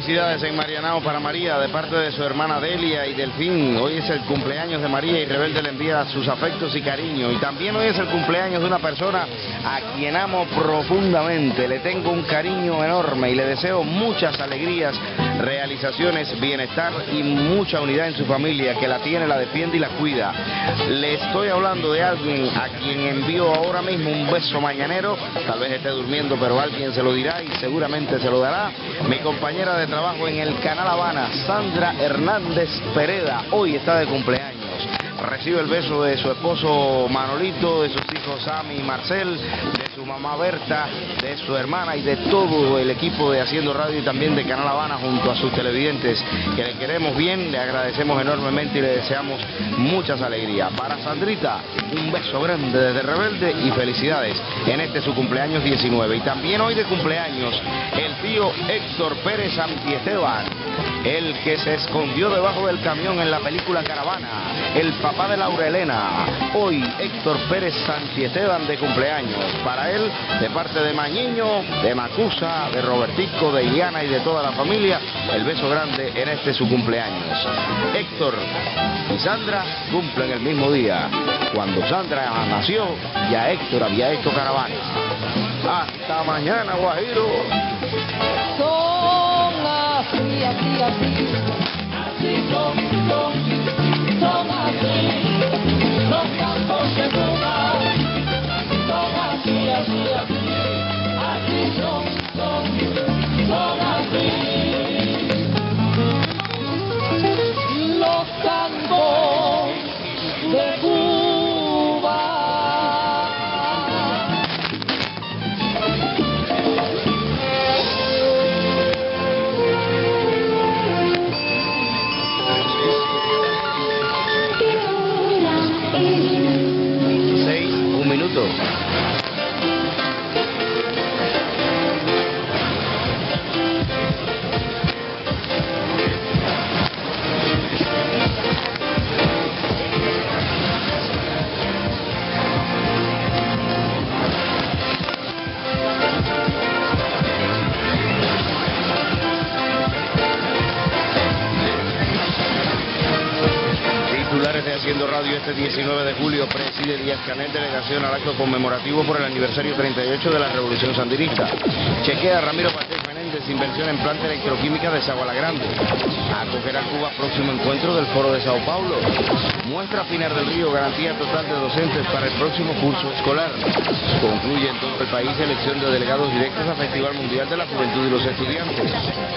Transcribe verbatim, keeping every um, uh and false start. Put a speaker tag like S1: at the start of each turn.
S1: felicidades en Marianao para María de parte de su hermana Delia y Delfín. Hoy es el cumpleaños de María y Rebelde le envía sus afectos y cariño. Y también hoy es el cumpleaños de una persona a quien amo profundamente. Le tengo un cariño enorme y le deseo muchas alegrías, realizaciones, bienestar y mucha unidad en su familia, que la tiene, la defiende y la cuida. Le estoy hablando de alguien a quien envío ahora mismo un beso mañanero. Tal vez esté durmiendo, pero alguien se lo dirá y seguramente se lo dará. Mi compañera de trabajo en el Canal Habana, Sandra Hernández Pereda, hoy está de cumpleaños. Recibe el beso de su esposo Manolito, de sus hijos Sammy y Marcel, de su mamá Berta, de su hermana y de todo el equipo de Haciendo Radio y también de Canal Habana junto a sus televidentes, que le queremos bien, le agradecemos enormemente y le deseamos muchas alegrías. Para Sandrita, un beso grande desde Rebelde y felicidades en este su cumpleaños diecinueve. Y también hoy de cumpleaños el tío Héctor Pérez Santiesteban, el que se escondió debajo del camión en la película Caravana, el papá de Laura Elena. Hoy Héctor Pérez Santiesteban de cumpleaños. Para él, de parte de Mañiño, de Macusa, de Robertico, de Iliana y de toda la familia, el beso grande en este su cumpleaños. Héctor y Sandra cumplen el mismo día. Cuando Sandra nació, ya Héctor había hecho Caravana. Hasta mañana, Guajiro.
S2: Son así, así, así, así son, son, son así, los campos de Cuba, son así, así, así, así son, son, son así, los campos de Cuba.
S1: De Haciendo Radio este diecinueve de julio, preside Díaz-Canel delegación al acto conmemorativo por el aniversario treinta y ocho de la Revolución Sandinista. Chequea Ramiro Patés Menéndez, inversión en planta electroquímica de Sabana Grande. Acogerá Cuba próximo encuentro del Foro de Sao Paulo. Muestra Pinar del Río, garantía total de docentes para el próximo curso escolar. Concluye en todo el país elección de delegados directos al Festival Mundial de la Juventud y los Estudiantes.